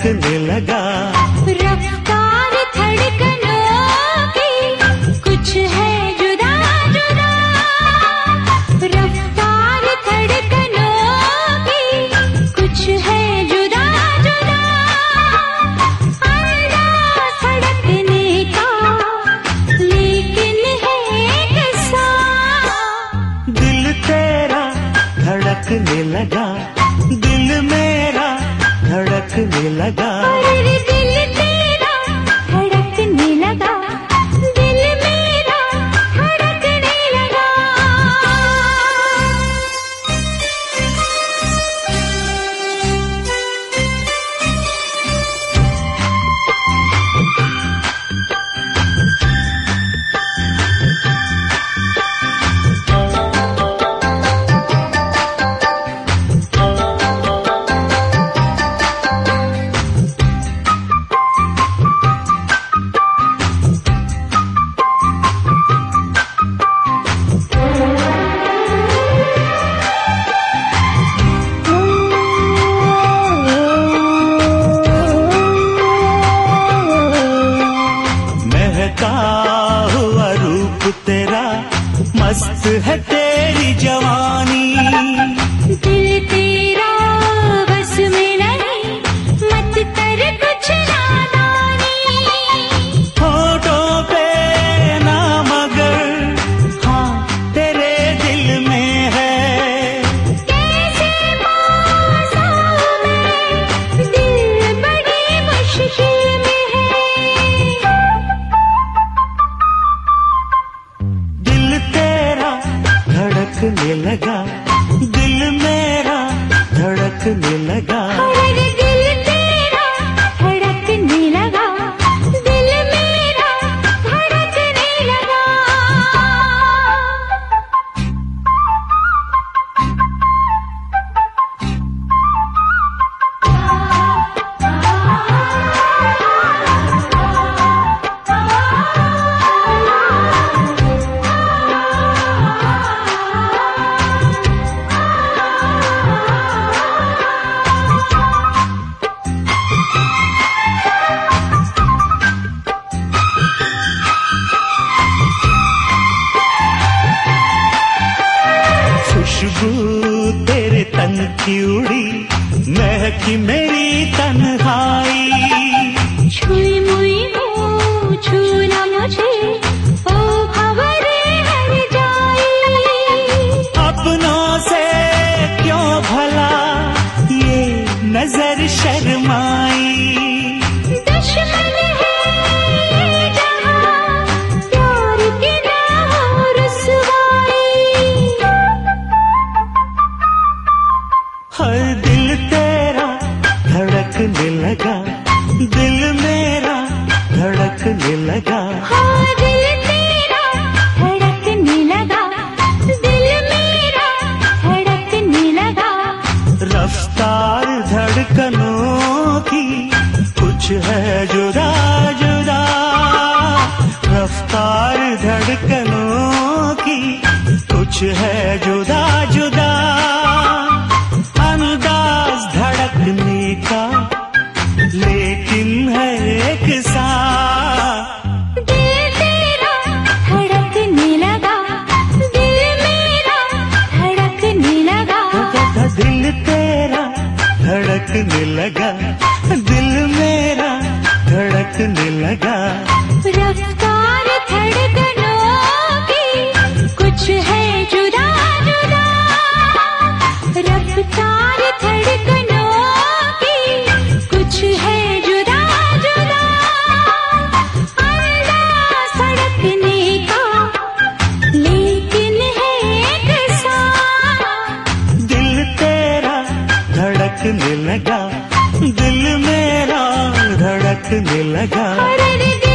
धड़कने लगा। रफ्तार धड़कनों की कुछ है जुदा जुदा, रफ्तार धड़कनों की कुछ है जुदा जुदा। अंदाज़ धड़कने का लेकिन है कैसा। दिल तेरा धड़कने लगा, दिल मेरा धड़कने लगा। अरे दिल तेरा धड़कने लगा, दिल मेरा धड़कने लगा। हुआ रूप तेरा, मस्त है तेरी जवानी। दिल तेरा बस में नहीं, मत कर कुछ नादानी। होठों पे ना मगर हाँ तेरे दिल में है। कैसे मौसम में दिल बड़ी मुश्किल में है। दिल तेरा धड़कने लगा, दिल मेरा धड़कने लगा। अरे दिल तेरा धड़कने लगा, दिल मेरा धड़कने लगा। खुशबू तेरे तन की उड़ी, महकी मेरी तन्हाई। छुई मुई हो छूना मुझे, ओ खबरे हर जाई। अपनों से क्यों भला ये नजर शर्माई। दुश्मन है जहाँ प्यार की ना हो रुसवाई। हर दिल तेरा धड़कने लगा, दिल मेरा धड़कने लगा। हाँ दिल तेरा धड़कने लगा, दिल मेरा धड़कने लगा। रफ्तार धड़कनों की कुछ है जुदा जुदा, रफ्तार धड़कनों की कुछ है जुदा जुदा। अंदाज धड़कने का लेकिन है एक सा। दिल तेरा धड़कने लगा, दिल मेरा धड़कने लगा। दिल तेरा धड़कने लगा, दिल मेरा धड़कने लगा। रफ्तार धड़कनों की कुछ है जुदा जुदा, रफ्तार धड़कनों की कुछ है जुदा जुदा। अंदाज़ धड़कने का लेकिन है कैसा। दिल तेरा धड़कने लगा, दिल मेरा धड़कने लगा। अरे